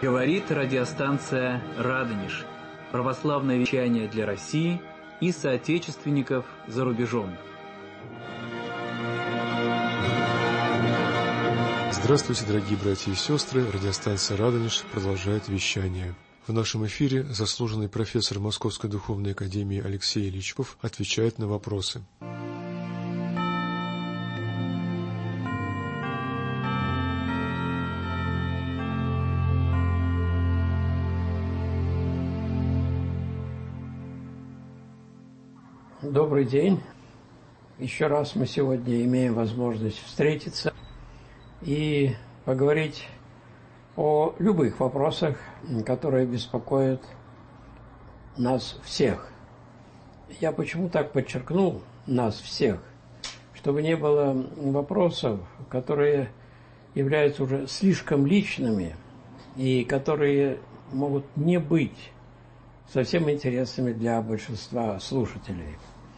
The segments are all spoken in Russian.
Говорит радиостанция «Радонеж». Православное вещание для России и соотечественников за рубежом. Здравствуйте, дорогие братья и сестры. Радиостанция «Радонеж» продолжает вещание. В нашем эфире заслуженный профессор Московской Духовной Академии Алексей Личков отвечает на вопросы. Добрый день. Еще раз мы сегодня имеем возможность встретиться и поговорить о любых вопросах, которые беспокоят нас всех. Я почему так подчеркнул нас всех? Чтобы не было вопросов, которые являются уже слишком личными и которые могут не быть совсем интересными для большинства слушателей.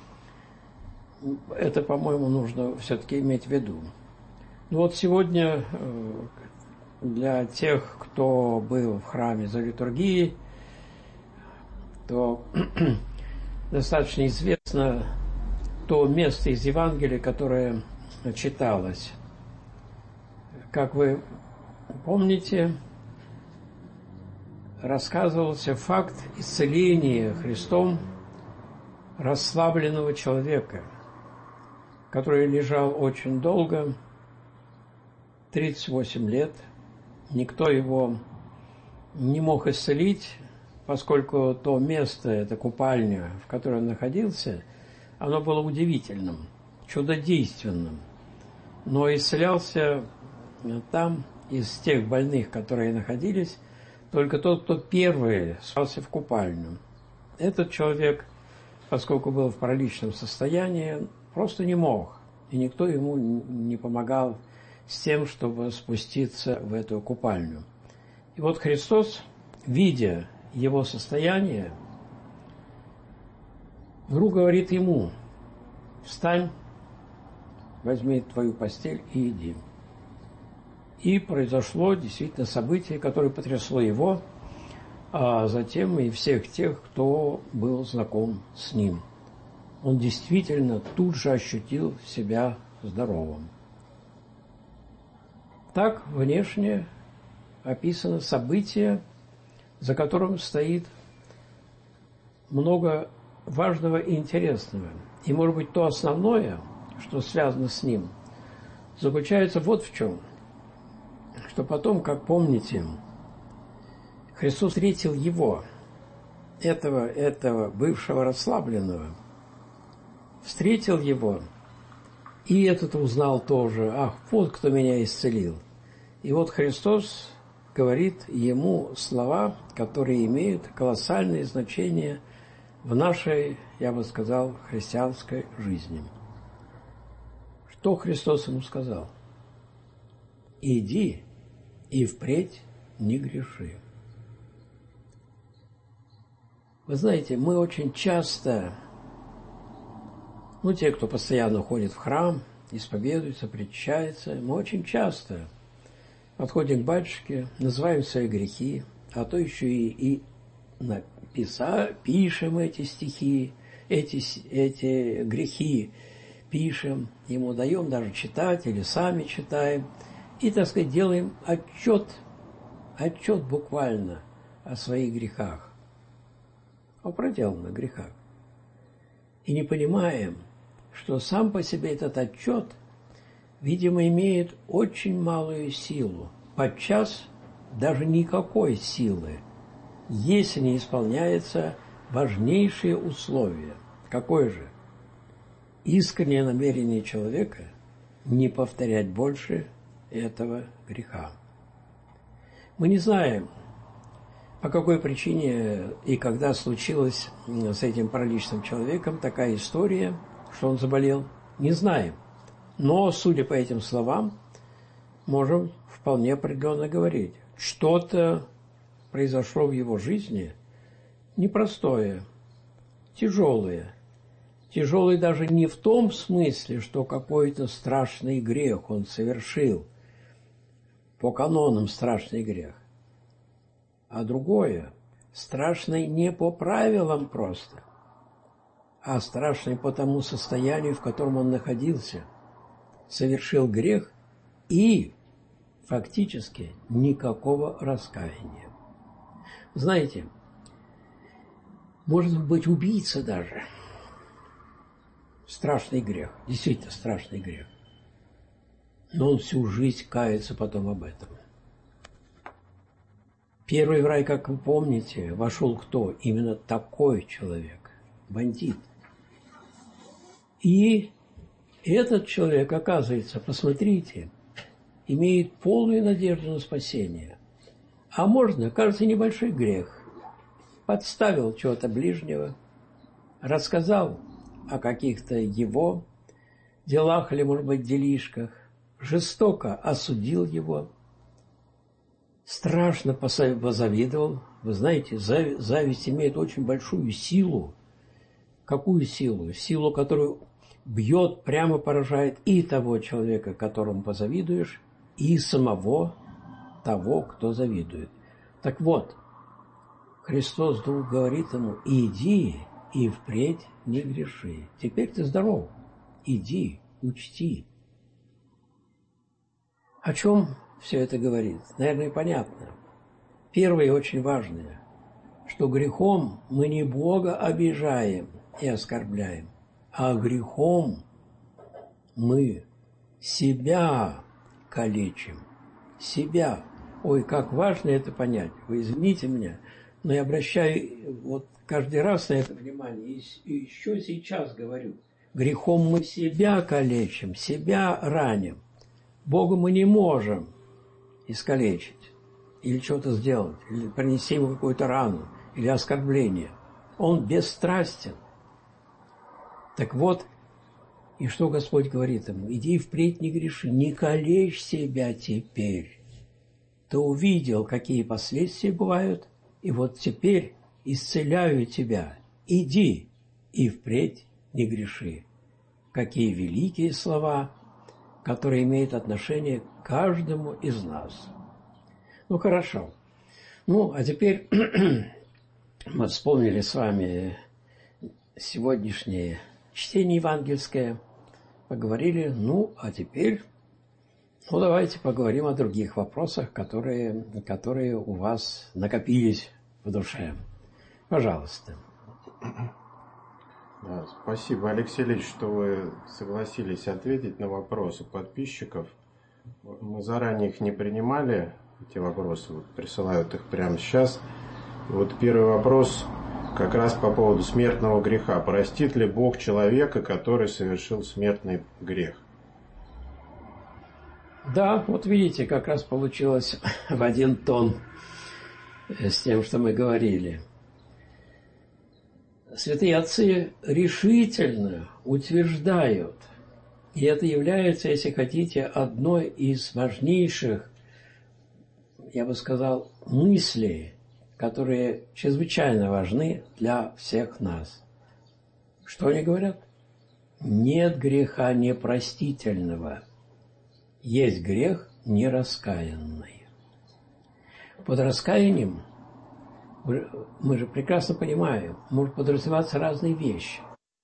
Это, по-моему, нужно все-таки иметь в виду. Ну вот сегодня для тех, кто был в храме за литургией, то достаточно известно то место из Евангелия, которое читалось. Как вы помните, рассказывался факт исцеления Христом расслабленного человека, который лежал очень долго, 38 лет. Никто его не мог исцелить, поскольку то место, эта купальня, в которой он находился, оно было удивительным, чудодейственным. Но исцелялся там из тех больных, которые находились, только тот, кто первый спался в купальню. Этот человек, поскольку был в параличном состоянии, просто не мог, и никто ему не помогал с тем, чтобы спуститься в эту купальню. И вот Христос, видя его состояние, вдруг говорит ему: «Встань, возьми твою постель и иди». И произошло действительно событие, которое потрясло его, а затем и всех тех, кто был знаком с ним. Он действительно тут же ощутил себя здоровым. Так внешне описано событие, за которым стоит много важного и интересного. И, может быть, то основное, что связано с ним, заключается вот в чем. Что потом, как помните, Христос встретил его, этого бывшего расслабленного, встретил его, и этот узнал тоже: ах, вот кто меня исцелил. И вот Христос говорит ему слова, которые имеют колоссальное значение в нашей, я бы сказал, христианской жизни. Что Христос ему сказал? «Иди и впредь не греши». Вы знаете, мы очень часто, те, кто постоянно ходит в храм, исповедуется, причащается, мы очень часто подходим к батюшке, называем свои грехи, а то еще и пишем эти стихи, эти грехи пишем, ему даем даже читать или сами читаем. И, так сказать, делаем отчет буквально о своих грехах, о проделанных грехах. И не понимаем, что сам по себе этот отчет, видимо, имеет очень малую силу, подчас даже никакой силы, если не исполняется важнейшее условие. Какое же? Искреннее намерение человека не повторять больше этого греха. Мы не знаем, по какой причине и когда случилась с этим параличным человеком такая история, что он заболел, не знаем. Но, судя по этим словам, можем вполне определенно говорить, что-то произошло в его жизни непростое, тяжелое. Тяжелый даже не в том смысле, что какой-то страшный грех он совершил, по канонам страшный грех, а другое. Страшный не по правилам просто, а страшный по тому состоянию, в котором он находился. Совершил грех и фактически никакого раскаяния. Знаете, может быть убийца даже. Страшный грех, действительно страшный грех. Но он всю жизнь кается потом об этом. Первый в рай, как вы помните, вошел кто? Именно такой человек, бандит. И этот человек, оказывается, посмотрите, имеет полную надежду на спасение. А можно, кажется, небольшой грех. Подставил чего-то ближнего, рассказал о каких-то его делах или, может быть, делишках, жестоко осудил его, страшно позавидовал. Вы знаете, зависть имеет очень большую силу. Какую силу? Силу, которую бьет, прямо поражает и того человека, которому позавидуешь, и самого того, кто завидует. Так вот, Христос вдруг говорит ему: иди и впредь не греши. Теперь ты здоров. Иди, учти. О чем все это говорит? Наверное, понятно. Первое и очень важное, что грехом мы не Бога обижаем и оскорбляем, а грехом мы себя калечим. Себя. Ой, как важно это понять. Вы извините меня, но я обращаю вот каждый раз на это внимание. И еще сейчас говорю. Грехом мы себя калечим, себя раним. Бога мы не можем искалечить, или что-то сделать, или принести ему какую-то рану, или оскорбление. Он бесстрастен. Так вот, и что Господь говорит ему? Иди впредь не греши, не калечь себя теперь. Ты увидел, какие последствия бывают, и вот теперь исцеляю тебя. Иди и впредь не греши. Какие великие слова, которые имеют отношение к каждому из нас. Ну, хорошо. Ну, а теперь мы вспомнили с вами сегодняшнее чтение евангельское, поговорили, ну, а теперь, ну, давайте поговорим о других вопросах, которые у вас накопились в душе. Пожалуйста. Да, спасибо, Алексей Ильич, что вы согласились ответить на вопросы подписчиков. Мы заранее их не принимали, эти вопросы, вот присылают их прямо сейчас. И вот первый вопрос как раз по поводу смертного греха. Простит ли Бог человека, который совершил смертный грех? Да, вот видите, как раз получилось в один тон с тем, что мы говорили. Святые отцы решительно утверждают, и это является, если хотите, одной из важнейших, я бы сказал, мыслей, которые чрезвычайно важны для всех нас. Что они говорят? Нет греха непростительного, есть грех нераскаянный. Под раскаянием, мы же прекрасно понимаем, может подразумеваться разные вещи.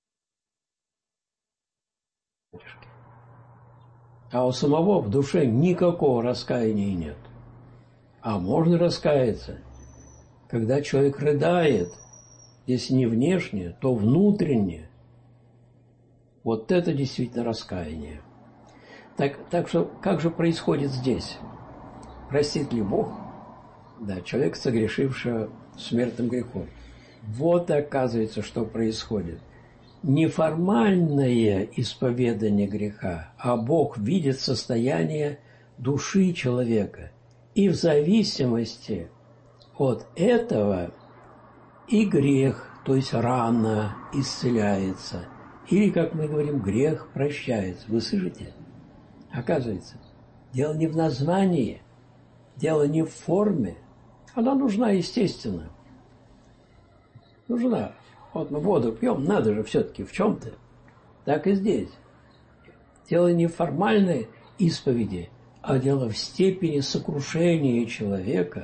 А у самого в душе никакого раскаяния нет. А можно раскаяться, когда человек рыдает, если не внешне, то внутренне. Вот это действительно раскаяние. Так что, как же происходит здесь? Простит ли Бог? Да, человек, согрешивший смертным грехом. Вот оказывается, что происходит. Неформальное исповедание греха, а Бог видит состояние души человека. И в зависимости от этого и грех, то есть рана, исцеляется. Или, как мы говорим, грех прощается. Вы слышите? Оказывается, дело не в названии, дело не в форме. Она нужна, естественно. Нужна. Вот мы воду пьем, надо же все-таки в чем-то. Так и здесь. Дело не в формальной исповеди, а дело в степени сокрушения человека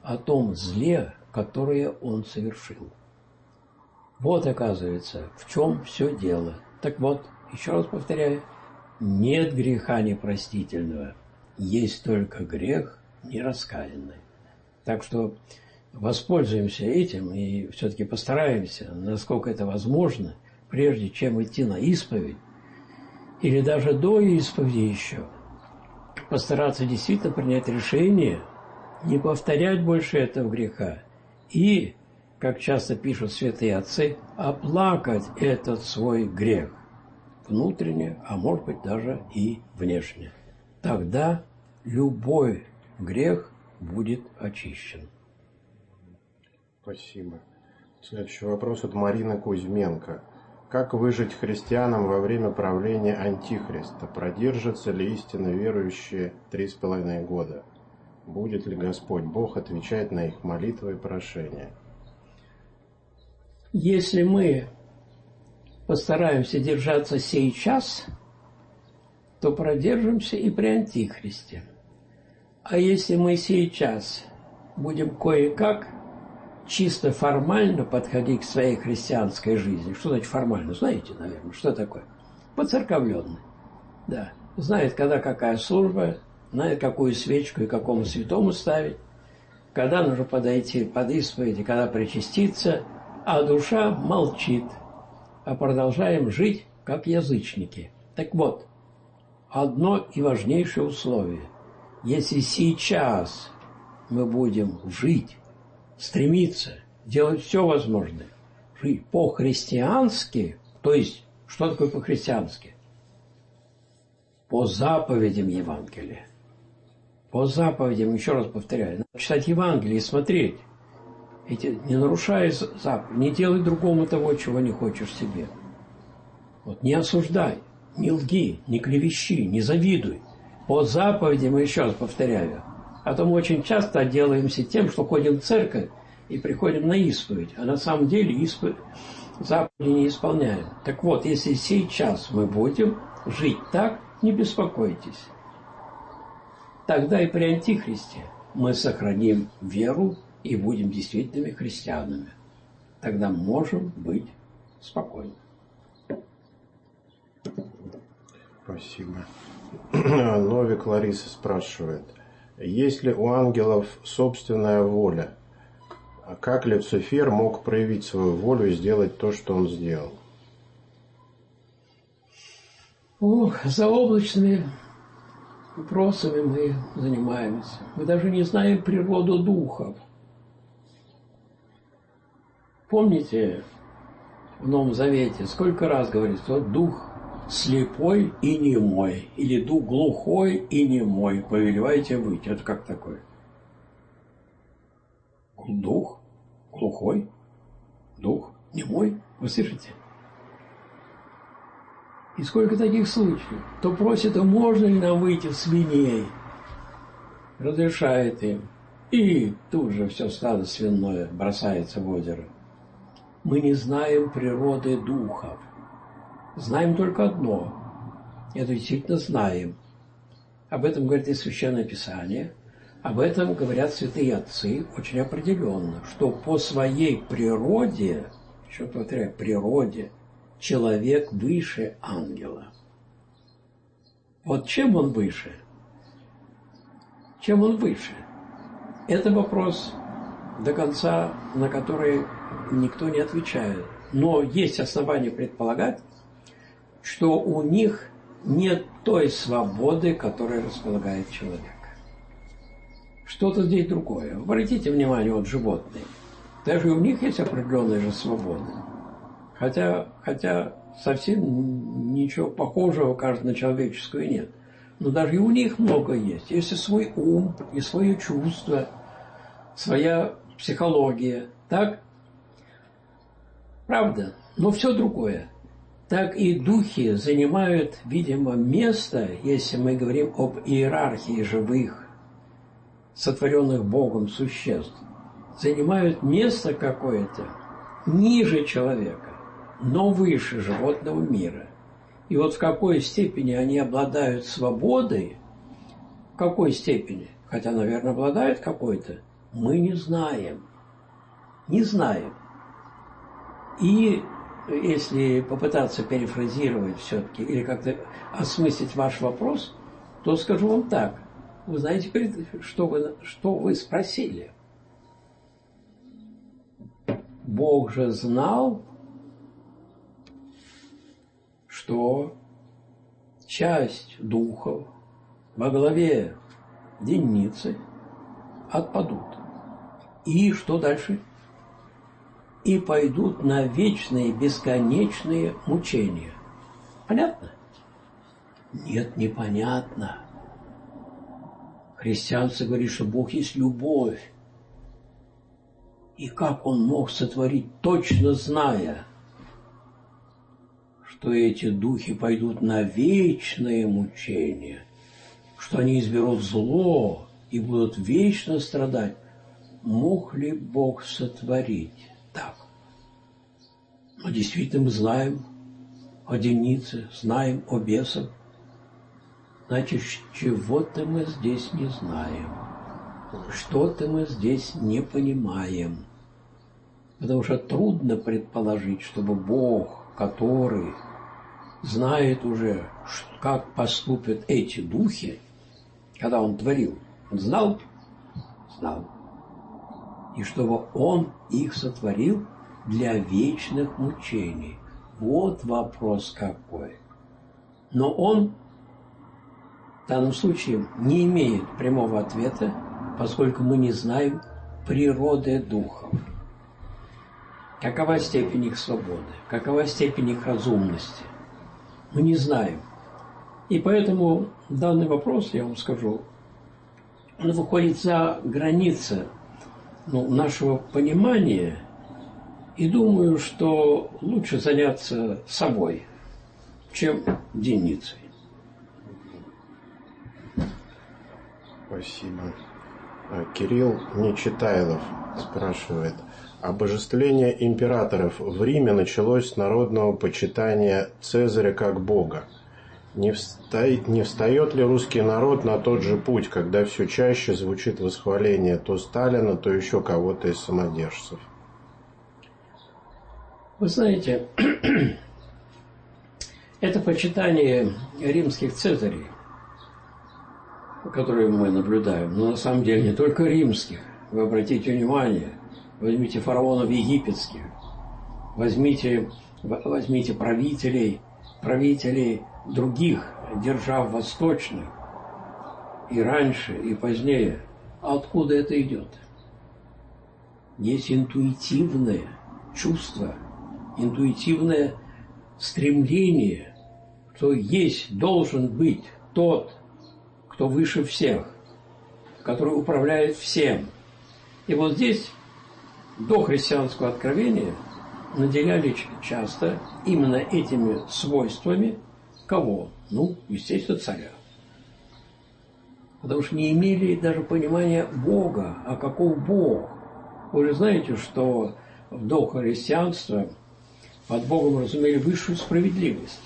о том зле, которое он совершил. Вот, оказывается, в чем все дело. Так вот, еще раз повторяю, нет греха непростительного, есть только грех нераскаянный. Так что воспользуемся этим и все-таки постараемся, насколько это возможно, прежде чем идти на исповедь, или даже до исповеди еще, постараться действительно принять решение, не повторять больше этого греха и, как часто пишут святые отцы, оплакать этот свой грех внутренне, а может быть даже и внешне. Тогда любой грех будет очищен. Спасибо. Следующий вопрос от Марины Кузьменко. Как выжить христианам во время правления Антихриста? Продержатся ли истинно верующие 3,5 года? Будет ли Господь Бог отвечать на их молитвы и прошения? Если мы постараемся держаться сейчас, то продержимся и при Антихристе. А если мы сейчас будем кое-как чисто формально подходить к своей христианской жизни, что значит формально? Знаете, наверное, что такое? Поцерковленный. Да. Знает, когда какая служба, знает, какую свечку и какому святому ставить, когда нужно подойти под исповедь, когда причаститься, а душа молчит, а продолжаем жить, как язычники. Так вот, одно и важнейшее условие. Если сейчас мы будем жить, стремиться, делать все возможное, жить по-христиански, то есть, что такое по-христиански? По заповедям Евангелия. По заповедям, еще раз повторяю, надо читать Евангелие и смотреть. Не нарушай заповедь, не делай другому того, чего не хочешь себе. Вот не осуждай, не лги, не клевещи, не завидуй. По заповедям, еще раз повторяю. А то мы очень часто отделаемся тем, что ходим в церковь и приходим на исповедь, а на самом деле заповеди не исполняем. Так вот, если сейчас мы будем жить так, не беспокойтесь. Тогда и при Антихристе мы сохраним веру и будем действительными христианами. Тогда можем быть спокойны. Спасибо. Новик Лариса спрашивает. Есть ли у ангелов собственная воля? А как Люцифер мог проявить свою волю и сделать то, что он сделал? Заоблачными вопросами мы занимаемся. Мы даже не знаем природу духов. Помните, в Новом Завете сколько раз говорится, что дух слепой и немой, или дух глухой и немой, повелевайте быть. Это как такое? Дух глухой, дух немой. Вы слышите? И сколько таких случаев? Кто просит, а можно ли нам выйти в свиней? Разрешает им. И тут же все стадо свиное бросается в озеро. Мы не знаем природы духов. Знаем только одно. Это действительно знаем. Об этом говорит и Священное Писание. Об этом говорят святые отцы очень определенно, что по своей природе, еще повторяю, природе, человек выше ангела. Вот чем он выше? Чем он выше? Это вопрос, до конца на который никто не отвечает. Но есть основания предполагать, что у них нет той свободы, которой располагает человек. Что-то здесь другое. Обратите внимание, вот животные. Даже у них есть определенная же свобода. Хотя совсем ничего похожего, кажется, на человеческую нет. Но даже и у них много есть. Есть и свой ум, и свое чувство, своя психология. Так? Правда? Но все другое. Так и духи занимают, видимо, место, если мы говорим об иерархии живых, сотворенных Богом существ, занимают место какое-то ниже человека, но выше животного мира. И вот в какой степени они обладают свободой, в какой степени, хотя, наверное, обладают какой-то, мы не знаем. Не знаем. И если попытаться перефразировать все-таки или как-то осмыслить ваш вопрос, то скажу вам так. Вы знаете, что вы спросили? Бог же знал, что часть духов во главе денницы отпадут. И что дальше? И пойдут на вечные, бесконечные мучения. Понятно? Нет, непонятно. Христианство говорит, что Бог есть любовь. И как Он мог сотворить, точно зная, что эти духи пойдут на вечные мучения, что они изберут зло и будут вечно страдать, мог ли Бог сотворить так? Но действительно мы знаем о деннице, знаем о бесах. Значит, чего-то мы здесь не знаем. Что-то мы здесь не понимаем. Потому что трудно предположить, чтобы Бог, который знает уже, как поступят эти духи, когда Он творил, Он знал? Знал. И чтобы Он их сотворил для вечных мучений. Вот вопрос какой. Но Он в данном случае не имеет прямого ответа, поскольку мы не знаем природы духов. Какова степень их свободы, какова степень их разумности. Мы не знаем. И поэтому данный вопрос, я вам скажу, он выходит за границы нашего понимания. И думаю, что лучше заняться собой, чем денницей. Спасибо. Кирилл Нечитайлов спрашивает. Обожествление императоров в Риме началось с народного почитания Цезаря как бога. Не встает ли русский народ на тот же путь, когда все чаще звучит восхваление то Сталина, то еще кого-то из самодержцев? Вы знаете, это почитание римских цезарей, которые мы наблюдаем, но на самом деле не только римских. Вы обратите внимание, возьмите фараонов египетских, возьмите правителей других держав восточных, и раньше, и позднее. Откуда это идет? Есть интуитивное чувство, интуитивное стремление, что должен быть тот, кто выше всех, который управляет всем. И вот здесь до христианского откровения наделяли часто именно этими свойствами кого? Естественно, царя. Потому что не имели даже понимания Бога, а каков Бог. Вы же знаете, что до христианства под Богом разумели высшую справедливость.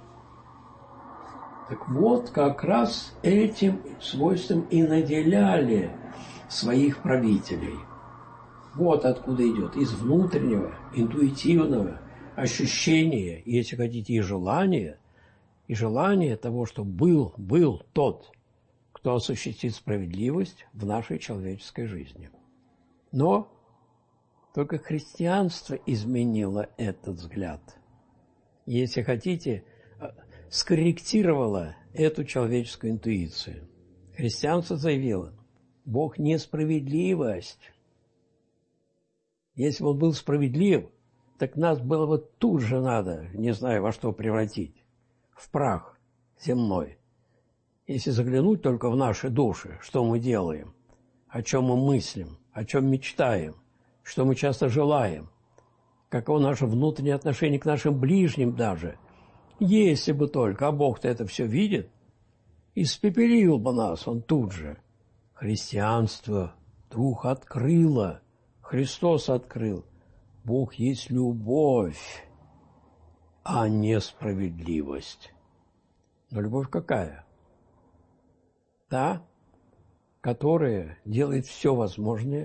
Так вот, как раз этим свойством и наделяли своих правителей. Вот откуда идет. Из внутреннего, интуитивного ощущения, и, если хотите, и желания того, что был тот, кто осуществит справедливость в нашей человеческой жизни. Но только христианство изменило этот взгляд. Если хотите, скорректировало эту человеческую интуицию. Христианство заявило, Бог несправедливость. Если бы Он был справедлив, так нас было бы тут же надо, не знаю во что превратить, в прах земной. Если заглянуть только в наши души, что мы делаем, о чем мы мыслим, о чем мечтаем, что мы часто желаем, каково наше внутреннее отношение к нашим ближним даже. Если бы только, а Бог-то это все видит, испепелил бы нас Он тут же. Христианство Дух открыло, Христос открыл. Бог есть любовь, а не справедливость. Но любовь какая? Та, которая делает все возможное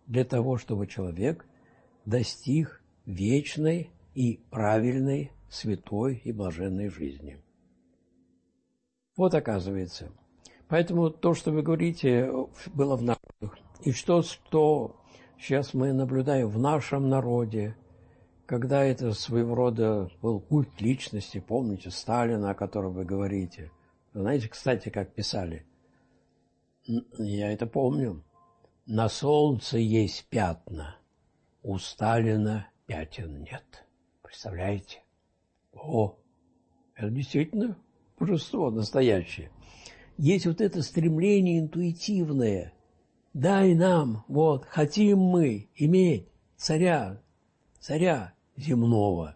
для того, чтобы человек достиг вечной и правильной, святой и блаженной жизни. Вот оказывается. Поэтому то, что вы говорите, было в народах. И что сейчас мы наблюдаем в нашем народе, когда это своего рода был культ личности, помните Сталина, о котором вы говорите. Знаете, кстати, как писали? Я это помню. На солнце есть пятна, у Сталина пятен нет. Представляете? О, это действительно божество настоящее. Есть вот это стремление интуитивное. Дай нам, вот, хотим мы иметь царя земного.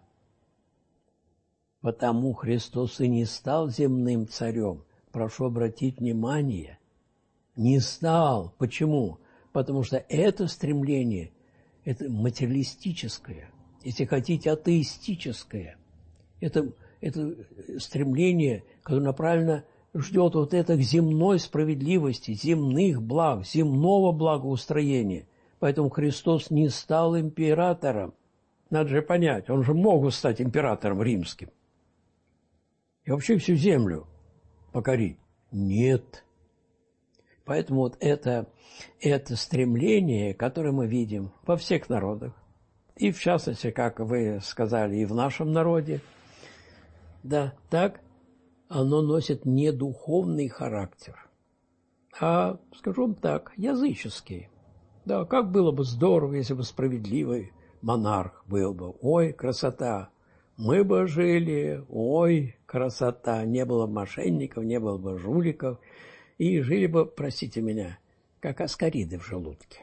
Потому Христос и не стал земным царем. Прошу обратить внимание. Не стал. Почему? Потому что это стремление, это материалистическое, если хотите, атеистическое. Это стремление, которое направлено, ждет вот этой земной справедливости, земных благ, земного благоустроения. Поэтому Христос не стал императором. Надо же понять, он же мог стать императором римским. И вообще всю землю покорить. Нет. Поэтому вот это стремление, которое мы видим во всех народах, и в частности, как вы сказали, и в нашем народе, да, так оно носит не духовный характер, а, скажу вам так, языческий. Да, как было бы здорово, если бы справедливый монарх был бы. Ой, красота! Мы бы жили, ой, красота! Не было бы мошенников, не было бы жуликов, и жили бы, простите меня, как аскариды в желудке.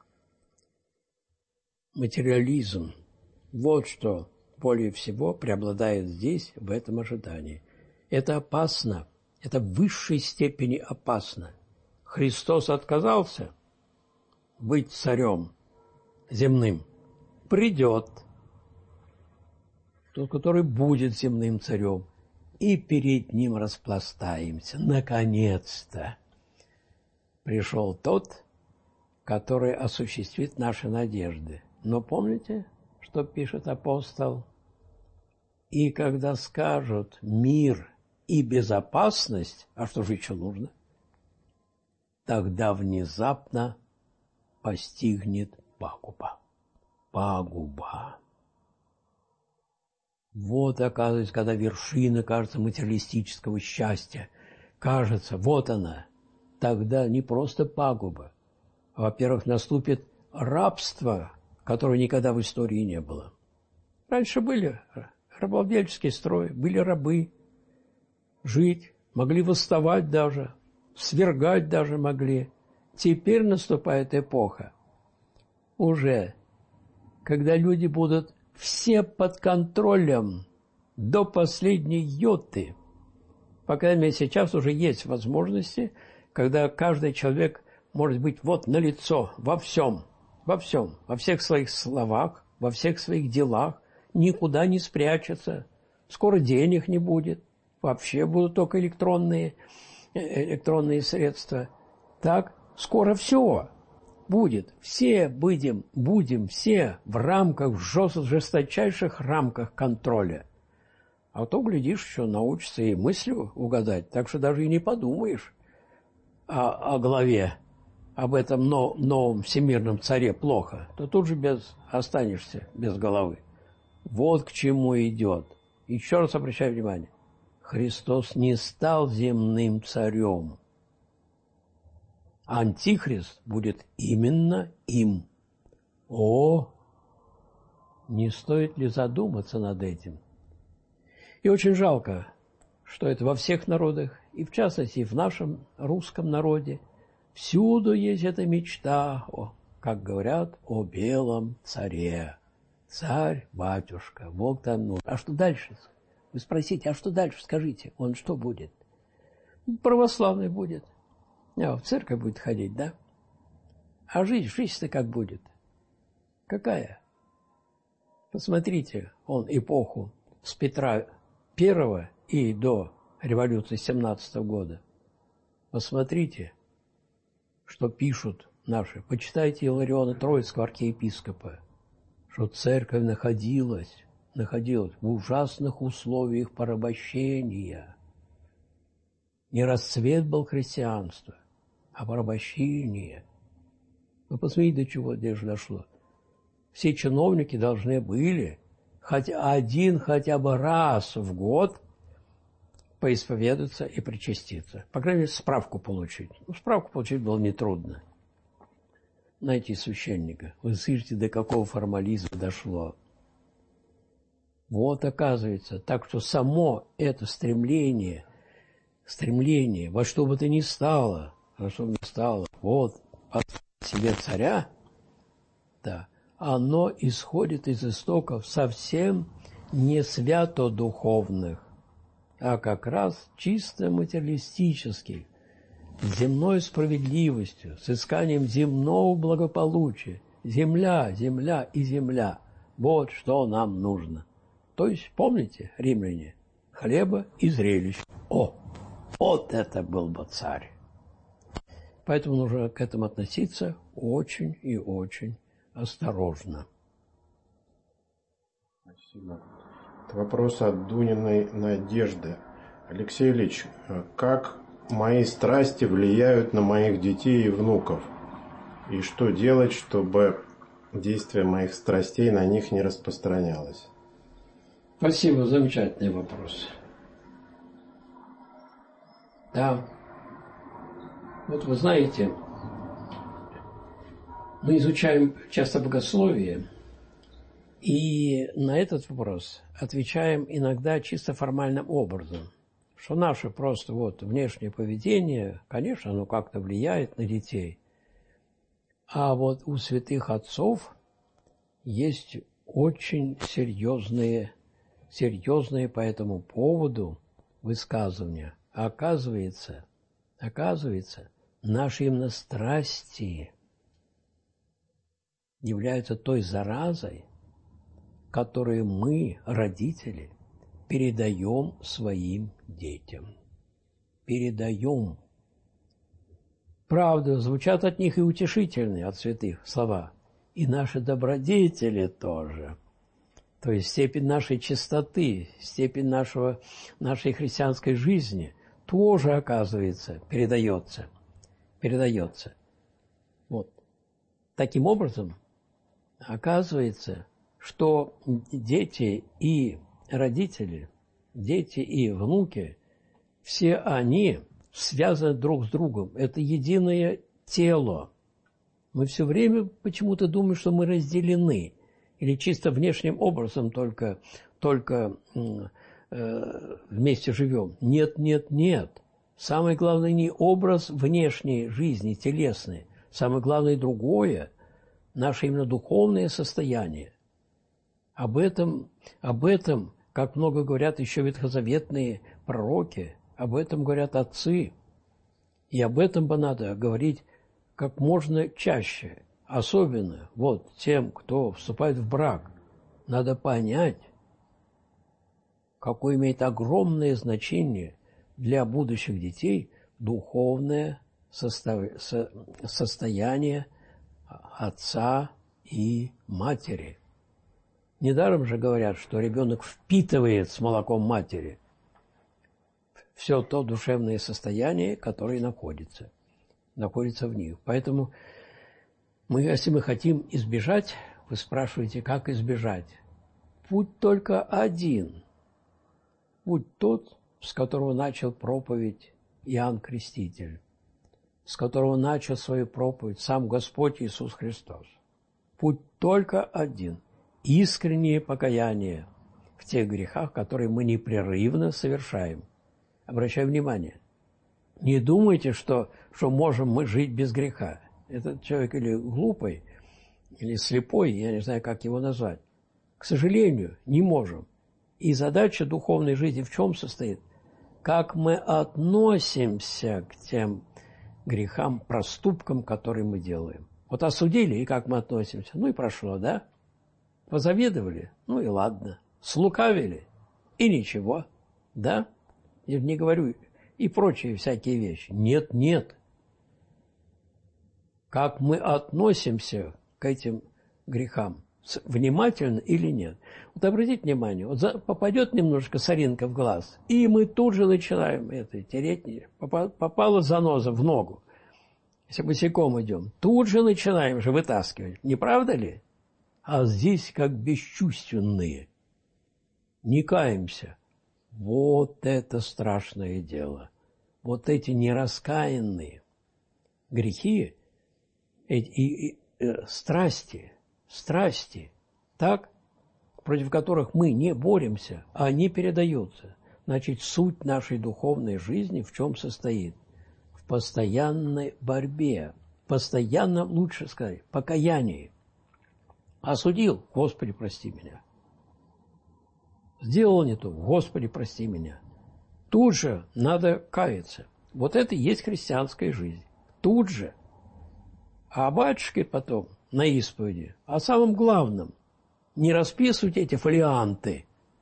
Материализм. Вот что более всего преобладает здесь, в этом ожидании. Это опасно, это в высшей степени опасно. Христос отказался быть царем земным. Придет тот, который будет земным царем, и перед ним распластаемся. Наконец-то пришел тот, который осуществит наши надежды. Но помните, что пишет апостол? И когда скажут мир и безопасность, а что же еще нужно? Тогда внезапно постигнет пагуба. Пагуба. Вот, оказывается, когда вершина, кажется, материалистического счастья, кажется, вот она, тогда не просто пагуба. Во-первых, наступит рабство, которого никогда в истории не было. Раньше были рабовладельческий строй, были рабы, жить, могли восставать даже, свергать даже могли. Теперь наступает эпоха, уже, когда люди будут все под контролем до последней йоты. По крайней мере, сейчас уже есть возможности, когда каждый человек может быть вот налицо во всем, во всех своих словах, во всех своих делах, никуда не спрячется. Скоро денег не будет, вообще будут только электронные средства. Так, скоро все будет. Все будем все в рамках, в жесточайших рамках контроля. А то, глядишь, еще научишься и мыслью угадать, так что даже и не подумаешь о главе, об этом новом всемирном царе плохо, то тут же останешься без головы. Вот к чему идет. Еще раз обращаю внимание. Христос не стал земным царем. Антихрист будет именно им. О, не стоит ли задуматься над этим? И очень жалко, что это во всех народах, и в частности в нашем русском народе, всюду есть эта мечта, как говорят, о белом царе. Царь, батюшка, Бог там нужен. А что дальше? Вы спросите, а что дальше? Скажите, он что будет? Православный будет. В церковь будет ходить, да? А жизнь-то как будет? Какая? Посмотрите, он эпоху с Петра I и до революции 17 года. Посмотрите, что пишут наши. Почитайте Илариона Троицкого, архиепископа, что церковь находилась в ужасных условиях порабощения. Не расцвет был христианства, а порабощение. Вы посмотрите, до чего дело дошло. Все чиновники должны были хотя бы раз в год поисповедаться и причаститься. По крайней мере, справку получить. Справку получить было нетрудно. Найти священника. Вы слышите, до какого формализма дошло. Вот, оказывается. Так что само это стремление во что бы то ни стало, вот, от себе царя, да, оно исходит из истоков совсем не свято-духовных, а как раз чисто материалистических, с земной справедливостью, с исканием земного благополучия. Земля, земля и земля. Вот что нам нужно. То есть, помните, римляне, хлеба и зрелищ. Вот это был бы царь. Поэтому нужно к этому относиться очень и очень осторожно. Спасибо. Это вопрос от Дуниной Надежды. Алексей Ильич, как мои страсти влияют на моих детей и внуков? И что делать, чтобы действие моих страстей на них не распространялось? Спасибо, замечательный вопрос. Да. Вот вы знаете, мы изучаем часто богословие, и на этот вопрос отвечаем иногда чисто формальным образом, что наше просто внешнее поведение, конечно, оно как-то влияет на детей, а вот у святых отцов есть очень серьезные по этому поводу высказывания. Оказывается, наши именно страсти являются той заразой, которую мы, родители, передаем своим детям. Передаем. Правда, звучат от них и утешительные, от святых слова. И наши добродетели тоже. То есть степень нашей чистоты, степень нашей христианской жизни тоже, оказывается, передается. Вот. Таким образом, оказывается, что дети и родители, дети и внуки, все они связаны друг с другом. Это единое тело. Мы все время почему-то думаем, что мы разделены. Или чисто внешним образом только вместе живем. Нет. Самое главное не образ внешней жизни, телесной. Самое главное другое, наше именно духовное состояние. Об этом, как много говорят еще ветхозаветные пророки, об этом говорят отцы. И об этом бы надо говорить как можно чаще. Особенно тем, кто вступает в брак, надо понять, какое имеет огромное значение для будущих детей духовное состояние отца и матери. Недаром же говорят, что ребенок впитывает с молоком матери все то душевное состояние, которое находится в них. Поэтому если мы хотим избежать, вы спрашиваете, как избежать? Путь только один. Путь тот, с которого начал проповедь Иоанн Креститель, с которого начал свою проповедь сам Господь Иисус Христос. Путь только один. Искреннее покаяние в тех грехах, которые мы непрерывно совершаем. Обращаю внимание. Не думайте, что можем мы жить без греха. Этот человек или глупый, или слепой, я не знаю, как его назвать. К сожалению, не можем. И задача духовной жизни в чем состоит? Как мы относимся к тем грехам, проступкам, которые мы делаем. Осудили, и как мы относимся? И прошло, да? Позавидовали? И ладно. Слукавили? И ничего, да? Я не говорю и прочие всякие вещи. Нет. как мы относимся к этим грехам, внимательно или нет. Вот обратите внимание, вот попадет немножко соринка в глаз, и мы тут же начинаем это тереть. Попала заноза в ногу. Если босиком идем, тут же начинаем же вытаскивать. Не правда ли? А здесь как бесчувственные. Не каемся. Вот это страшное дело. Вот эти нераскаянные грехи и страсти, так, против которых мы не боремся, а они передаются. Значит, суть нашей духовной жизни в чем состоит? В постоянной борьбе, постоянно, лучше сказать, покаянии. Осудил, Господи, прости меня. Сделал не то, Господи, прости меня. Тут же надо каяться. Вот это и есть христианская жизнь. Тут же. А батюшки потом на исповеди о самом главном. Не расписывать эти фолианты.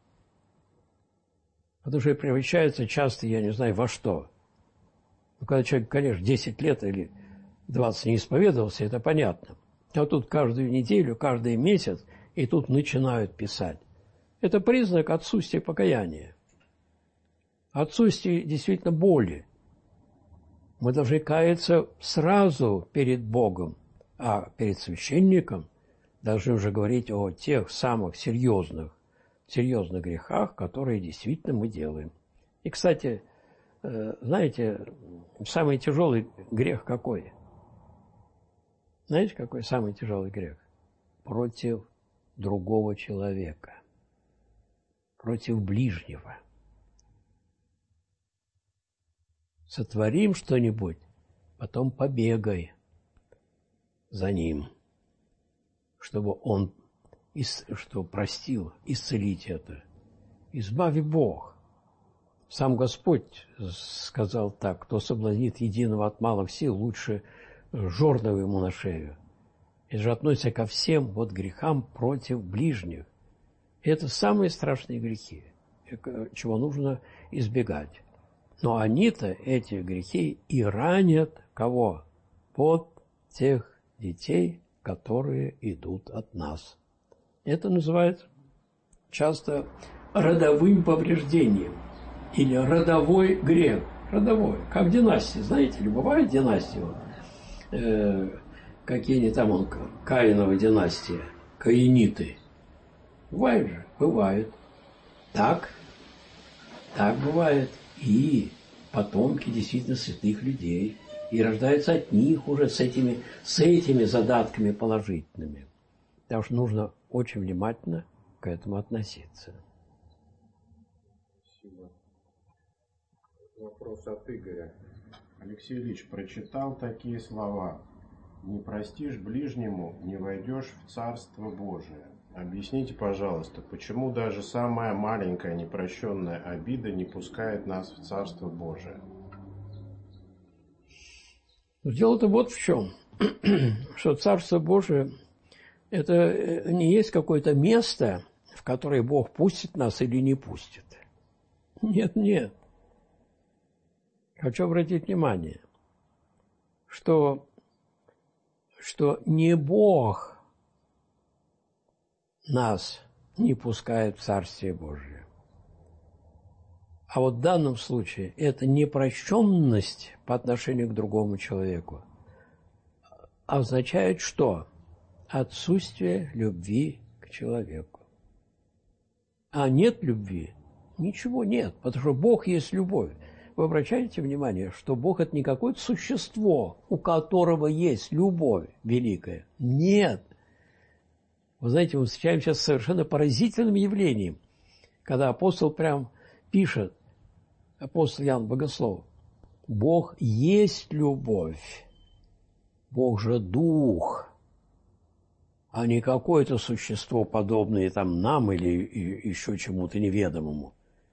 Потому что превращаются часто, я не знаю, во что. Ну, когда человек, конечно, 10 лет или 20 не исповедовался, это понятно. А тут каждую неделю, каждый месяц, и тут начинают писать. Это признак отсутствия покаяния. Отсутствие действительно боли. Мы должны каяться сразу перед Богом, а перед священником должны уже говорить о тех самых серьезных грехах, которые действительно мы делаем. И, кстати, знаете, самый тяжелый грех какой? Знаете, какой самый тяжелый грех? Против другого человека, против ближнего. Сотворим что-нибудь, потом побегай за ним, чтобы он простил, исцелить это. Избави Бог. Сам Господь сказал так: кто соблазнит единого от малых сил, лучше жорного ему на шею. Это же относится ко всем вот грехам против ближних. И это самые страшные грехи, чего нужно избегать. Но они-то, эти грехи, и ранят кого? Вот тех детей, которые идут от нас. Это называют часто родовым повреждением или родовой грех. Родовой, как династия, знаете ли, бывает династия, какие-нибудь там Каинова династия, каиниты. Бывает же, бывает. Так бывает. И потомки действительно святых людей. И рождаются от них уже с этими задатками положительными. Потому что нужно очень внимательно к этому относиться. Спасибо. Вопрос от Игоря. Алексей Ильич прочитал такие слова: «Не простишь ближнему, не войдешь в Царство Божие». Объясните, пожалуйста, почему даже самая маленькая непрощенная обида не пускает нас в Царство Божие? Дело-то вот в чем, что Царство Божие – это не есть какое-то место, в которое Бог пустит нас или не пустит. Нет. Хочу обратить внимание, что не Бог нас не пускает в Царствие Божие. А вот в данном случае это непрощенность по отношению к другому человеку означает что? Отсутствие любви к человеку. А нет любви, ничего нет, потому что Бог есть любовь. Вы обращаете внимание, что Бог – это не какое-то существо, у которого есть любовь великая. Нет. Вы знаете, мы встречаемся с совершенно поразительным явлением, когда апостол прям пишет, апостол Иоанн Богослов: Бог есть любовь, Бог же дух, а не какое-то существо, подобное там нам или еще чему-то неведомому.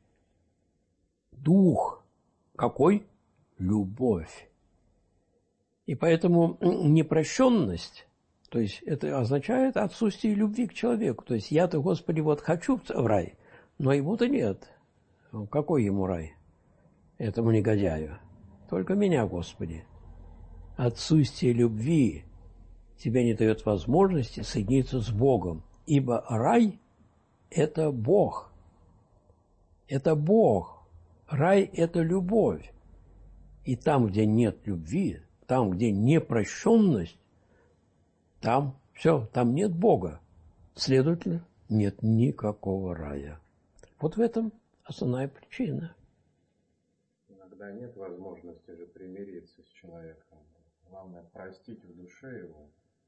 Дух какой? Любовь. И поэтому непрощенность, то есть это означает отсутствие любви к человеку. То есть я-то, Господи, вот хочу в рай, но ему-то нет. Какой ему рай? Этому негодяю. Только меня, Господи. отсутствие любви тебе не дает возможности соединиться с Богом. Ибо рай – это Бог. Это Бог. Рай – это любовь. И там, где нет любви, там, где непрощенность, там все, там нет Бога. Следовательно, нет никакого рая. Вот в этом основная причина. Иногда нет возможности же примириться с человеком. Главное простить в душе его.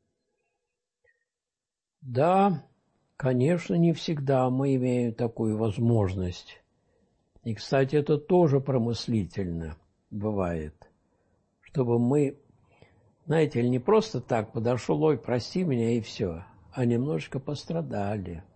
Да, конечно, не всегда мы имеем такую возможность. И, кстати, это тоже промыслительно бывает. Чтобы мы, знаете, не просто так подошел, ой, прости меня и все, а немножечко пострадали.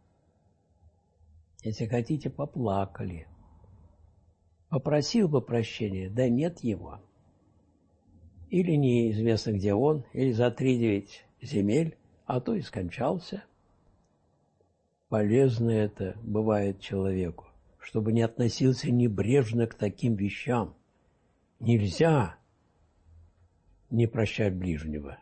Если хотите, поплакали. Попросил бы прощения, да нет его. Или неизвестно, где он, или за 3-9 земель, а то и скончался. Полезно это бывает человеку, чтобы не относился небрежно к таким вещам. Нельзя не прощать ближнего.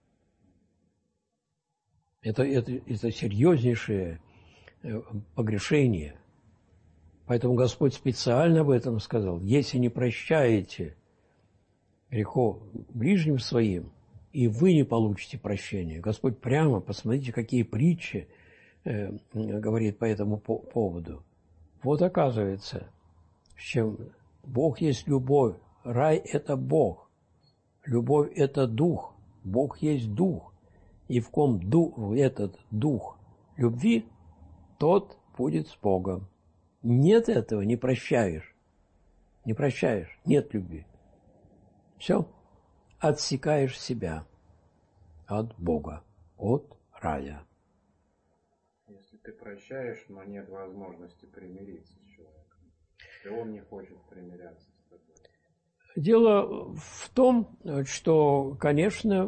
Это серьезнейшее погрешение. Поэтому Господь специально об этом сказал. Если не прощаете грехов ближним своим, и вы не получите прощения. Господь прямо, посмотрите, какие притчи говорит по этому поводу. Вот оказывается, чем Бог есть любовь, рай – это Бог, любовь – это дух, Бог есть дух, и в ком этот дух любви, тот будет с Богом. Нет этого, не прощаешь, нет любви. Все, отсекаешь себя от Бога, от рая. Если ты прощаешь, но нет возможности примириться с человеком, и он не хочет примиряться с тобой. Дело в том, что, конечно,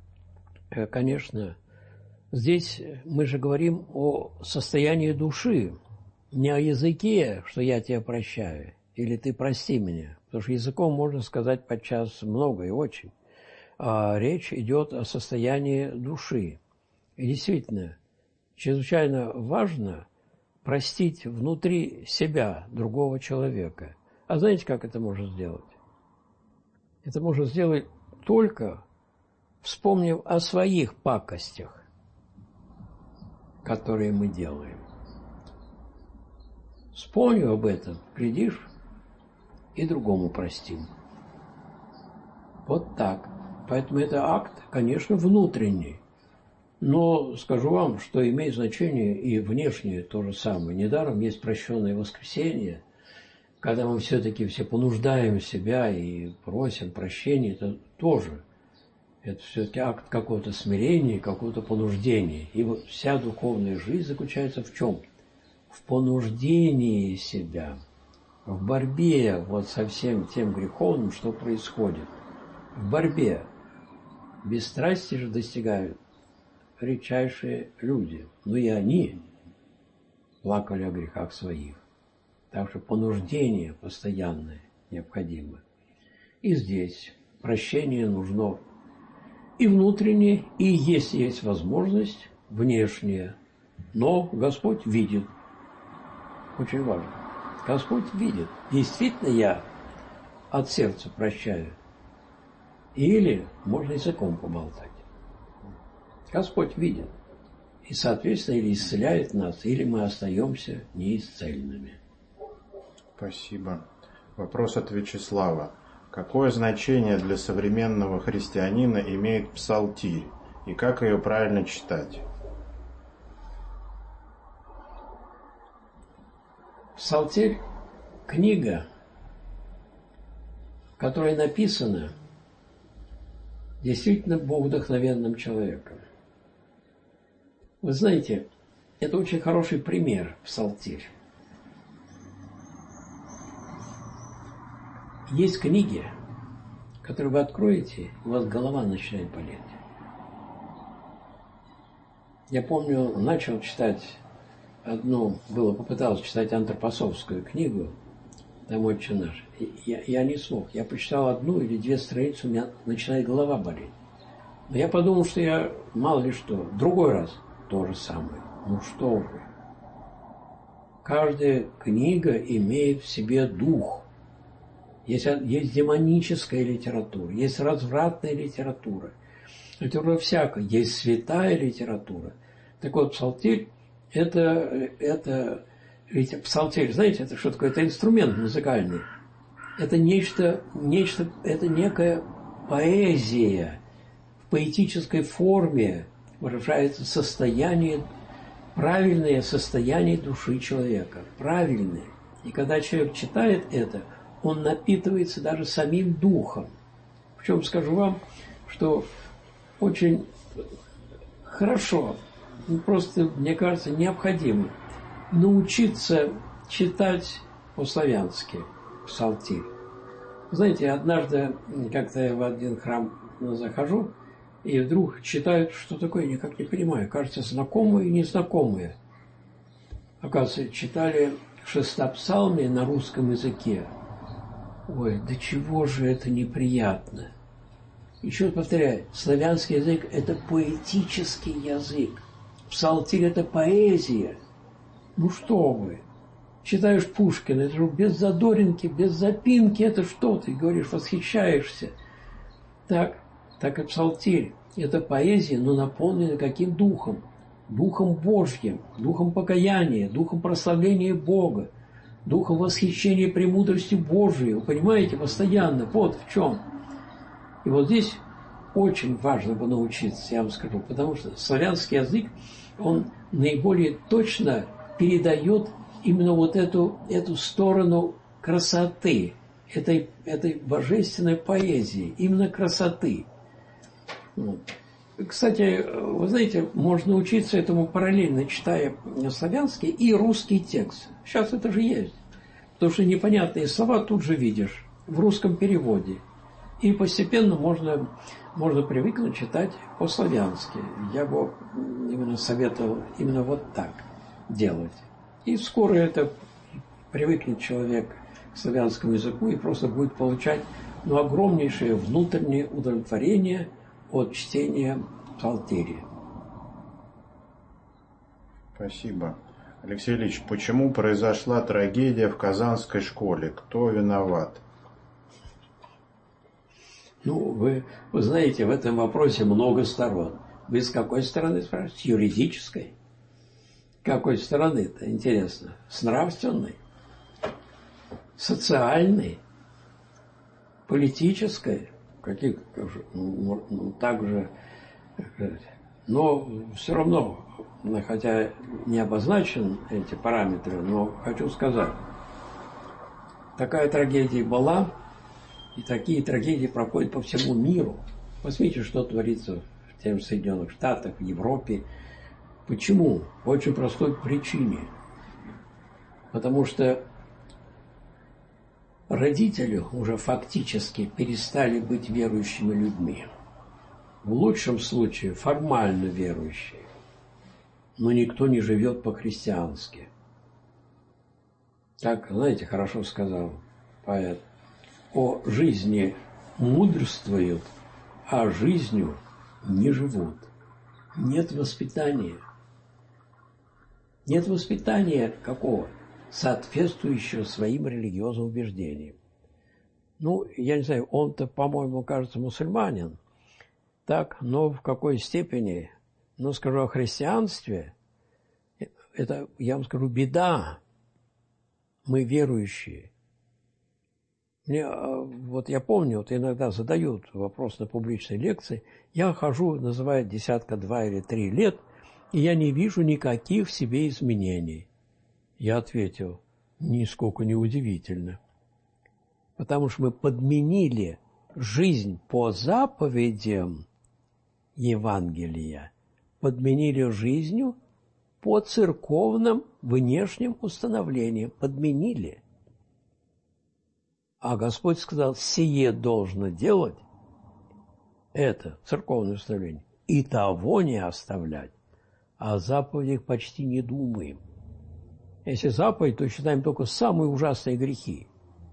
здесь мы же говорим о состоянии души, не о языке, что я тебя прощаю, или ты прости меня, потому что языком можно сказать подчас много и очень. А речь идет о состоянии души. И действительно, чрезвычайно важно простить внутри себя другого человека. А знаете, как это можно сделать? Это можно сделать только вспомнив о своих пакостях, которые мы делаем. Вспомнив об этом, глядишь, и другому простим. Вот так. Поэтому это акт, конечно, внутренний. Но скажу вам, что имеет значение и внешнее то же самое. Недаром есть прощенное воскресенье, когда мы все-таки все понуждаем себя и просим прощения, это тоже. Это все-таки акт какого-то смирения, какого-то понуждения. И вот вся духовная жизнь заключается в чем? В понуждении себя, в борьбе вот со всем тем греховным, что происходит. В борьбе. Бесстрастие же достигают редчайшие люди. Но и они плакали о грехах своих. Так что понуждение постоянное необходимо. И здесь прощение нужно и внутреннее, и, если есть возможность, внешнее. Но Господь видит. Очень важно. Господь видит, действительно я от сердца прощаю. Или можно языком поболтать. Господь видит. И, соответственно, или исцеляет нас, или мы остаемся неисцельными. Спасибо. Вопрос от Вячеслава. Какое значение для современного христианина имеет псалтирь? И как ее правильно читать? Псалтирь – книга, которая написана действительно богодухновенным человеком. Вы знаете, это очень хороший пример псалтирь. Есть книги, которые вы откроете, и у вас голова начинает болеть. Я помню, попытался читать антропософскую книгу там «Отче наш». Я не смог. Я прочитал 1 или 2 страницы, у меня начинает голова болеть. Но я подумал, что я мало ли что. В другой раз то же самое. Ну что вы. Каждая книга имеет в себе дух. Есть демоническая литература, есть развратная литература. Литература всякая. Есть святая литература. Так вот, псалтирь это псалтирь, знаете, это что такое? Это инструмент музыкальный. Это это некая поэзия. В поэтической форме выражается правильное состояние души человека. Правильное. И когда человек читает это, он напитывается даже самим духом. Причем скажу вам, что очень хорошо, просто, мне кажется, необходимо научиться читать по-славянски псалтирь. Знаете, однажды как-то я в один храм захожу, и вдруг читают, что такое, никак не понимаю. Кажется, знакомые и незнакомые. Оказывается, читали шестопсалмие на русском языке. Ой, до чего же это неприятно. Еще раз повторяю, славянский язык – это поэтический язык. Псалтирь – это поэзия. Ну что вы, читаешь Пушкина, это же без задоринки, без запинки, это что ты говоришь, восхищаешься. Так и псалтирь – это поэзия, но наполнена каким духом? Духом Божьим, духом покаяния, духом прославления Бога, духом восхищения премудростью Божией. Вы понимаете, постоянно, вот в чем. И вот здесь очень важно бы научиться, я вам скажу, потому что славянский язык, он наиболее точно передает именно вот эту сторону красоты, этой божественной поэзии, именно красоты. Кстати, вы знаете, можно учиться этому параллельно, читая славянский и русский текст. Сейчас это же есть. Потому что непонятные слова тут же видишь в русском переводе. И постепенно можно привыкнуть читать по-славянски. Я бы именно советовал именно вот так делать. И вскоре это привыкнет человек к славянскому языку и просто будет получать огромнейшее внутреннее удовлетворение от чтения псалтири. Спасибо. Алексей Ильич, почему произошла трагедия в Казанской школе? Кто виноват? Вы знаете, в этом вопросе много сторон. Вы с какой стороны спрашиваете? С юридической? С какой стороны-то, интересно? С нравственной? Социальной? Политической? Также, но все равно, хотя не обозначены эти параметры, но хочу сказать, такая трагедия была, и такие трагедии проходят по всему миру. Посмотрите, что творится в тех же Соединенных Штатах, в Европе. Почему? По очень простой причине. Потому что родители уже фактически перестали быть верующими людьми. В лучшем случае формально верующие. Но никто не живет по-христиански. Так, знаете, хорошо сказал поэт. О жизни мудрствуют, а жизнью не живут. Нет воспитания. Нет воспитания какого? Соответствующего своим религиозным убеждениям. Я не знаю, он-то, по-моему, кажется, мусульманин. Так, но в какой степени? Скажу о христианстве, это, я вам скажу, беда. Мы верующие. Я помню, иногда задают вопрос на публичной лекции. Я хожу, называют 2 или 3 лет, и я не вижу никаких в себе изменений. Я ответил, нисколько не удивительно. Потому что мы подменили жизнь по заповедям Евангелия, подменили жизнью по церковным внешним установлениям. Подменили. А Господь сказал, сие должно делать, это церковное установление, и того не оставлять. А о заповедях почти не думаем. Если заповедь, то считаем только самые ужасные грехи.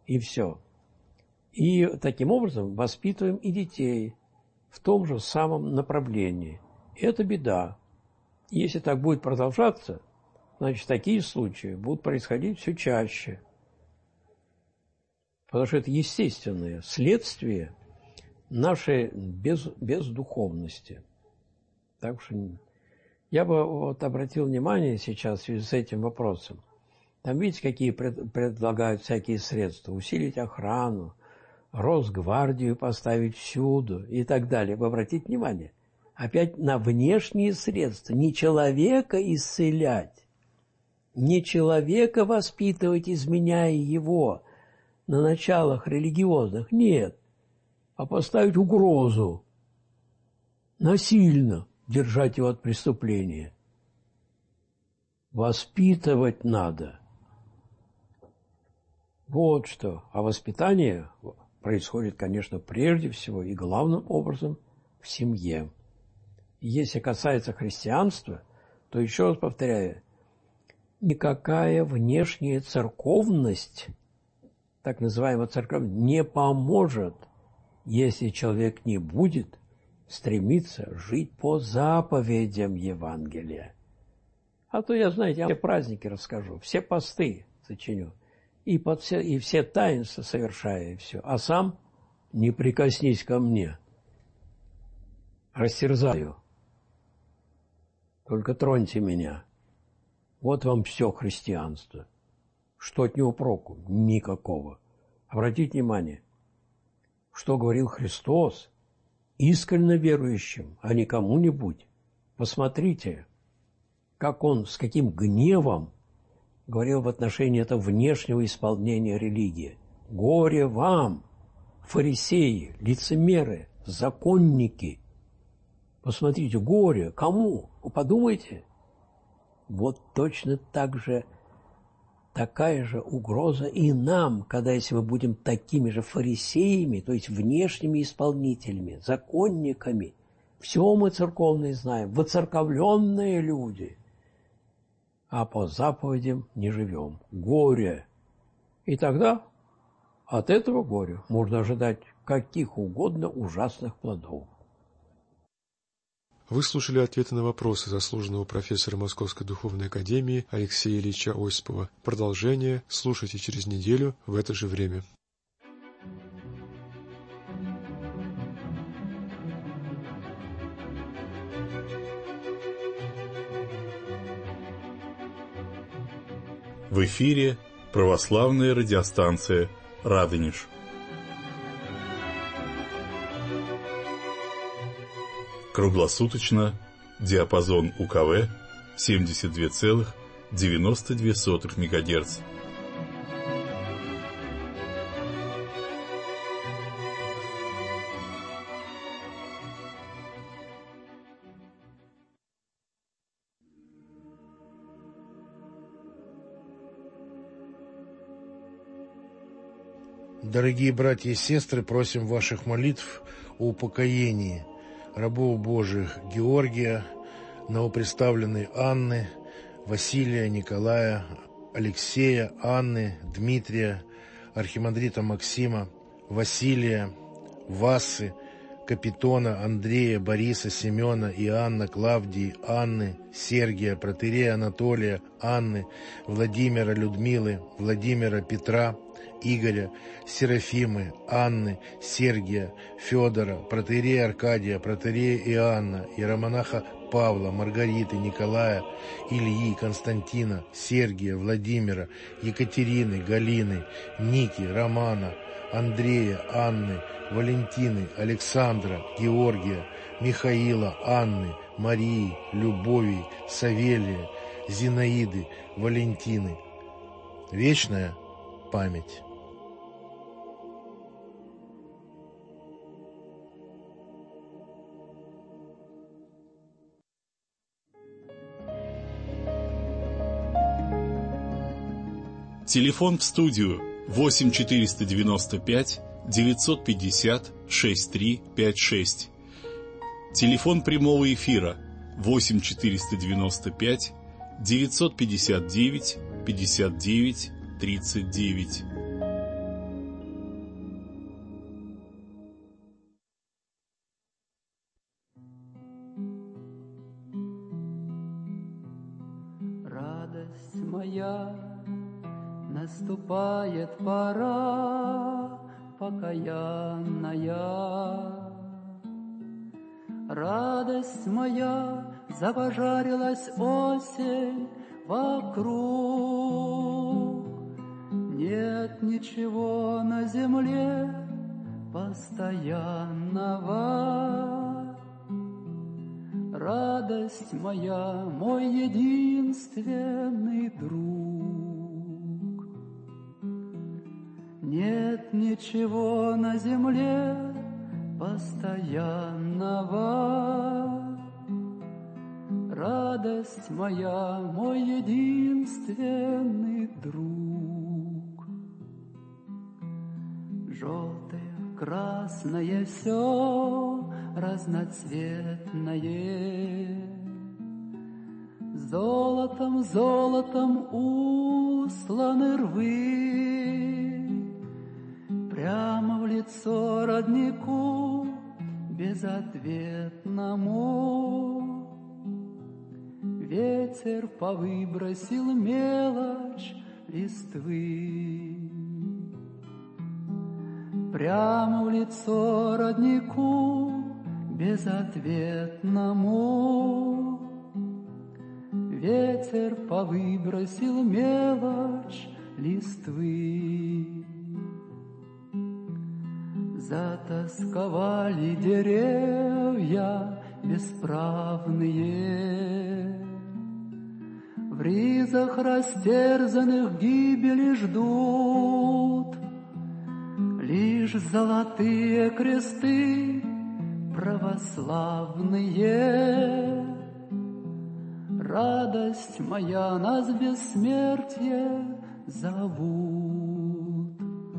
и все. И таким образом воспитываем и детей в том же самом направлении. И это беда. Если так будет продолжаться, значит, такие случаи будут происходить все чаще. Потому что это естественное следствие нашей бездуховности. Так что я бы вот обратил внимание сейчас в связи с этим вопросом. Там видите, какие предлагают всякие средства. Усилить охрану, Росгвардию поставить всюду и так далее. Вы обратите внимание. Опять на внешние средства. Не человека исцелять, не человека воспитывать, изменяя его на началах религиозных. Нет. А поставить угрозу. Насильно держать его от преступления. Воспитывать надо. Вот что. А воспитание происходит, конечно, прежде всего и главным образом в семье. Если касается христианства, то еще раз повторяю, никакая внешняя церковность, так называемая церковность, не поможет, если человек не будет стремиться жить по заповедям Евангелия. А то я, знаете, все праздники расскажу, все посты сочиню, и все таинства совершаю, и все. А сам не прикоснись ко мне. Растерзаю. Только троньте меня. Вот вам все христианство. Что от него проку? Никакого. Обратите внимание, что говорил Христос искренне верующим, а не кому-нибудь. Посмотрите, как он, с каким гневом говорил в отношении этого внешнего исполнения религии. Горе вам, фарисеи, лицемеры, законники. Посмотрите, горе. Кому? Вы подумайте. Вот точно так же, такая же угроза и нам, когда если мы будем такими же фарисеями, то есть внешними исполнителями, законниками. Все мы церковные знаем, воцерковленные люди. А по заповедям не живем. Горе. И тогда от этого горя можно ожидать каких угодно ужасных плодов. Вы слушали ответы на вопросы заслуженного профессора Московской духовной академии Алексея Ильича Осипова. Продолжение слушайте через неделю в это же время. В эфире православная радиостанция «Радонеж». Круглосуточно, диапазон УКВ 72,92 МГц. Дорогие братья и сестры, просим ваших молитв о упокоении рабов Божьих Георгия, новоприставленной Анны, Василия, Николая, Алексея, Анны, Дмитрия, архимандрита Максима, Василия, Васы, Капитона, Андрея, Бориса, Семена, Иоанна, Клавдии, Анны, Сергия, протоиерея Анатолия, Анны, Владимира, Людмилы, Владимира, Петра, Игоря, Серафимы, Анны, Сергия, Федора, протоиерея Аркадия, протоиерея Иоанна, иеромонаха Павла, Маргариты, Николая, Ильи, Константина, Сергия, Владимира, Екатерины, Галины, Ники, Романа, Андрея, Анны, Валентины, Александра, Георгия, Михаила, Анны, Марии, Любови, Савелия, Зинаиды, Валентины. Вечная память. Телефон в студию 8 495 950 6356. Телефон прямого эфира 8 495 959 59 39. радость моя, наступает пора покаянная. Радость моя, запожарилась осень вокруг. Нет ничего на земле постоянного. Радость моя, мой единственный друг. Нет ничего на земле постоянного. Радость моя, мой единственный друг. Желтое, красное все разноцветное, золотом, золотом усланы рвы. Прямо в лицо роднику безответному ветер повыбросил мелочь листвы. Прямо в лицо роднику безответному ветер повыбросил мелочь листвы. Затасковали деревья бесправные, в ризах растерзанных гибели ждут лишь золотые кресты православные. Радость моя, нас бессмертие зовут.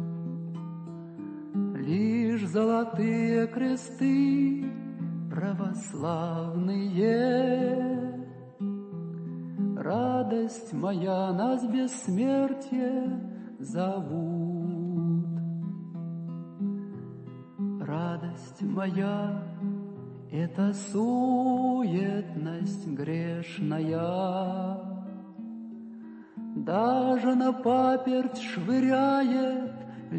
Лишь золотые кресты православные. Радость моя, нас бессмертие зовут. Радость моя — это суетность грешная, даже на паперть швыряет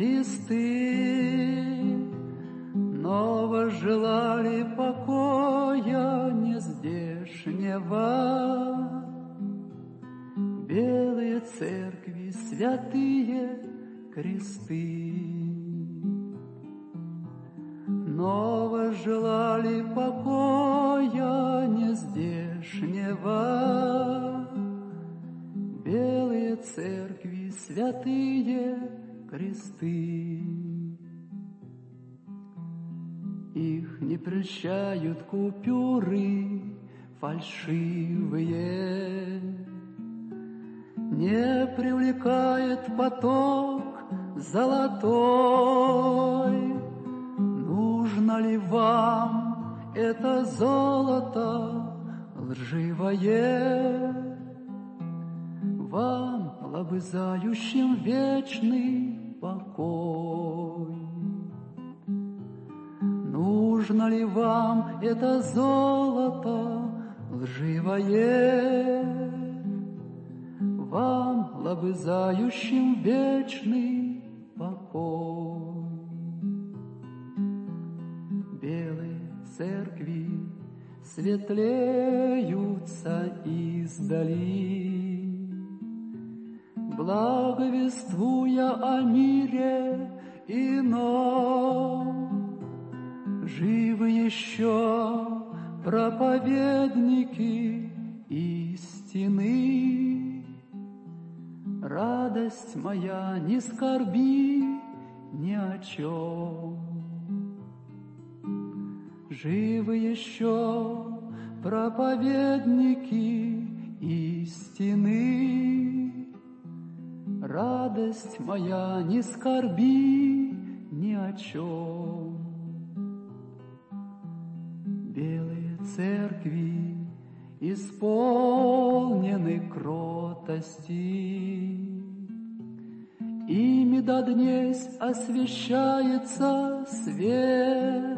листы, но возжелали покоя нездешнего. Белые церкви, святые кресты, но возжелали покоя нездешнего. Белые церкви, святые кресты. Их не прельщают купюры фальшивые, не привлекает поток золотой. Нужно ли вам это золото лживое? Вам, лобызающим вечный покой. Нужно ли вам это золото лживое? Вам, лобызающим вечный покой. Белые церкви светлеются издали, благовествуя о мире ином. Живы еще проповедники истины. Радость моя, не скорби ни о чем. Живы еще проповедники истины. Радость моя, не скорби ни о чем. Белые церкви исполнены кротости, ими до днесь освещается свет.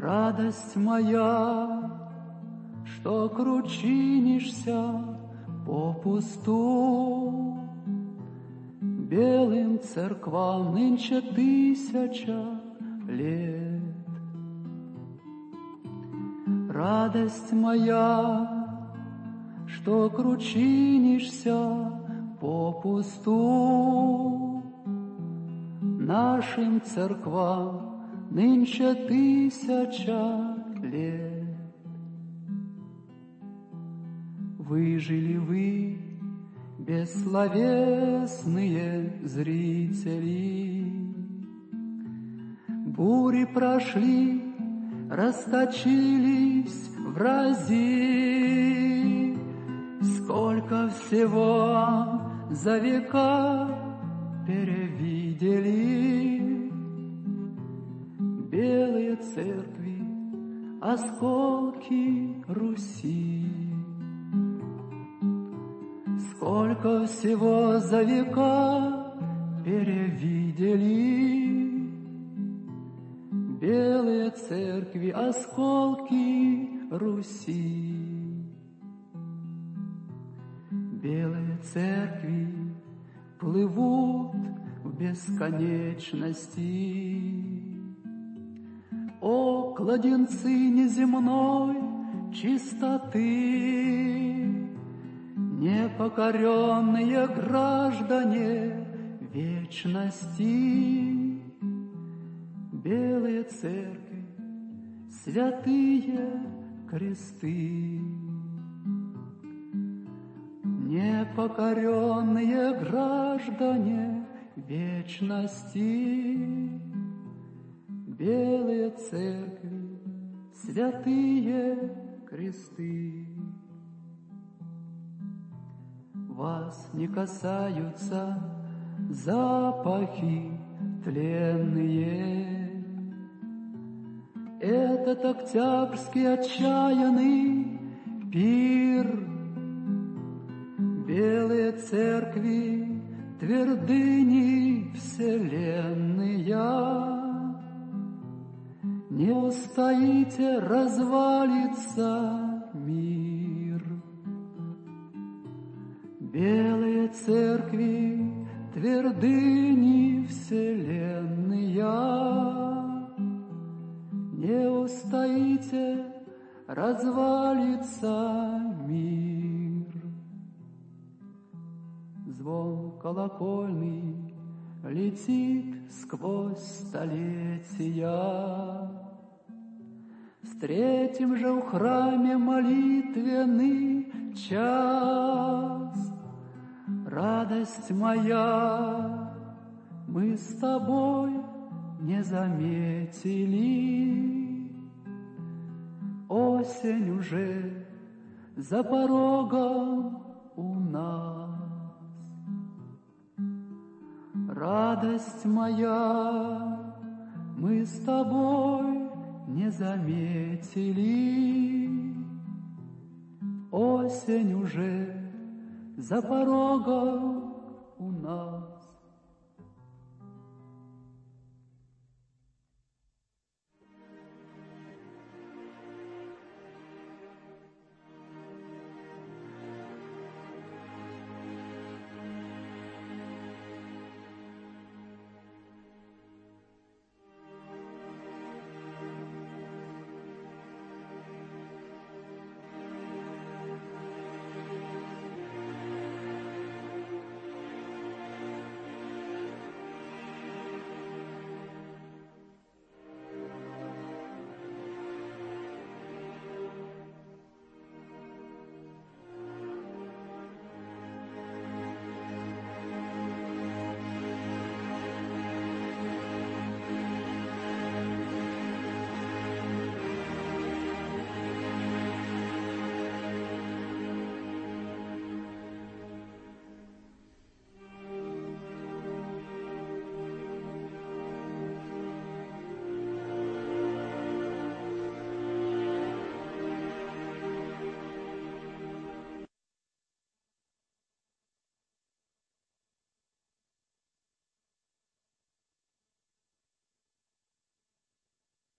Радость моя, что кручинишься попусту. Белым церквам нынче 1000 лет. Радость моя, что кручинишься попусту. Нашим церквам нынче 1000 лет. Выжили вы, бессловесные зрители. Бури прошли, расточились врази. Сколько всего за века перевидели. Белые церкви, осколки Руси. Сколько всего за века перевидели. Белые церкви, осколки Руси. Белые церкви плывут в бесконечности. О, кладенцы неземной чистоты, непокоренные граждане вечности. Белые церкви, святые кресты. Непокоренные граждане вечности. Белые церкви, святые кресты. Вас не касаются запахи тленные. Этот октябрьский отчаянный пир. Белые церкви, твердыни вселенная. Не устоите, развалится мир. Белые церкви, твердыни вселенная. Не устоите, развалится мир. Звон колокольный летит сквозь столетия. Встретим же в храме молитвенный час. Радость моя, мы с тобой не заметили. Осень уже за порогом у нас. Радость моя, мы с тобой не заметили. Осень уже за порогом у нас.